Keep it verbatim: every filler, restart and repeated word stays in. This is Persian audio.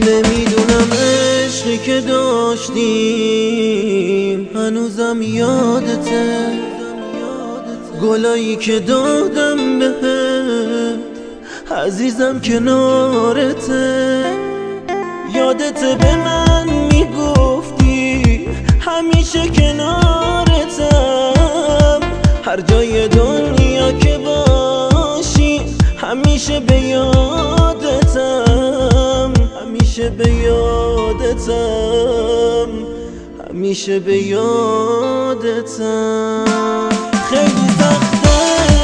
نمیدونم عشقی که داشتیم هنوزم یادته، گلایی که دادم بهت عزیزم کنارته. یادته به من میگفتی همیشه کنارتم، هر جای دنیا که باشی همیشه به یادتم، همیشه به یادتم، همیشه به یادتم. خیلی سخته